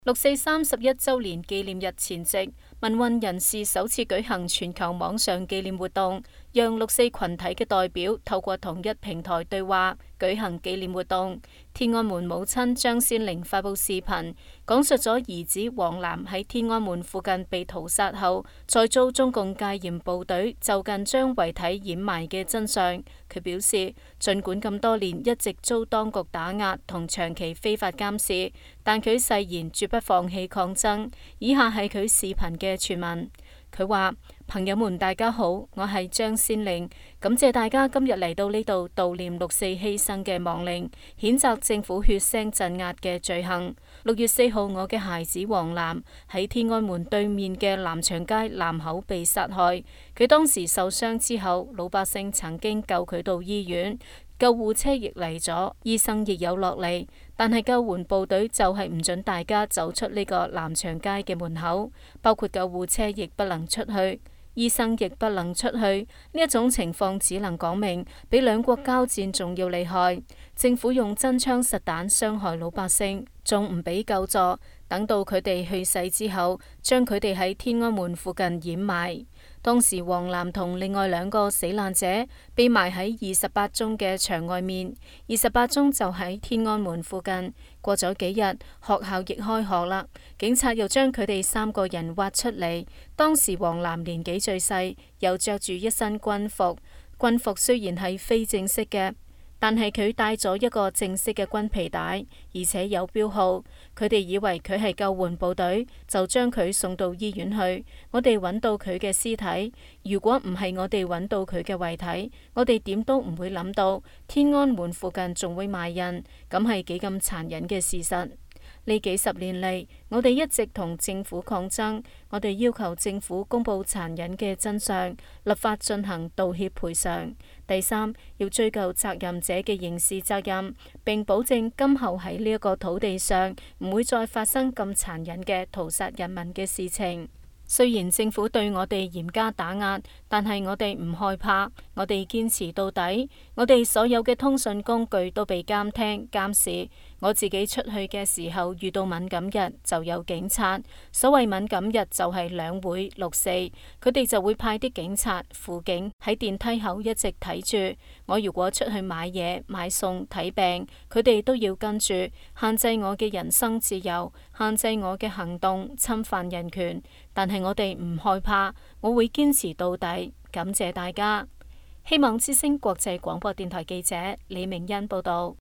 6·4 31週年紀念日前夕，民運人士首次舉行全球網上紀念活動，讓6·4群體嘅代表透過同一平台對話，舉行紀念活動。天安門母親張先玲發佈視頻，講述咗兒子王楠喺天安門附近被屠殺後，再遭中共戒嚴部隊就近將遺體掩埋嘅真相。佢表示，儘管咁多年一直遭當局打壓同長期非法監視，但佢誓言絕不放棄抗爭。以下係佢視頻嘅全文。佢話：朋友們大家好，我係張先玲，感謝大家今日嚟到呢度悼念6·4犧牲嘅亡靈，譴責政府血腥鎮壓嘅罪行。6月4號，我嘅孩子王楠喺天安門對面嘅南翔街南口被殺害。佢當時受傷之後，老百姓曾經救佢到醫院，救護車亦嚟咗，醫生亦有落嚟，但係救援部隊就係唔准大家走出呢個南翔街嘅門口，包括救護車亦不能出去，醫生亦不能出去。呢一種情況只能講明，比兩國交戰仲要厲害。政府用真槍實彈傷害老百姓，仲唔俾救助，等到佢哋去世之後，將佢哋喺天安門附近掩埋。當時王楠同另外2個死難者被埋喺28中嘅牆外面，28中就喺天安門附近。過咗幾日，學校亦開學啦，警察又將佢哋3個人挖出嚟。當時王楠年紀最細，又着住一身軍服，軍服雖然係非正式嘅，但係佢帶咗一個正式嘅軍皮帶，而且有標號。佢哋以為佢係救援部隊，就將佢送到醫院去。我哋揾到佢嘅屍體，如果唔係我哋揾到佢嘅遺體，我哋點都唔會諗到天安門附近仲會埋人，咁係幾咁殘忍嘅事實。呢幾十年嚟，我哋一直同政府抗爭，我哋要求政府公布殘忍嘅真相，立法進行道歉賠償。第3，要追究責任者嘅刑事責任，並保證今後喺呢一個土地上唔會再發生咁殘忍嘅屠殺人民嘅事情。雖然政府對我哋嚴加打壓，但係我哋唔害怕，我哋堅持到底。我哋所有嘅通訊工具都被監聽監視。我自己出去嘅時候遇到敏感日就有警察。所謂敏感日就係兩會6·4，佢哋就會派啲警察輔警喺電梯口一直睇住我。如果出去買嘢買餸睇病，佢哋都要跟住，限制我嘅人身自由，限制我嘅行動，侵犯人權。但係我哋唔害怕，我會堅持到底。感謝大家。希望之聲國際廣播電台記者李明恩報道。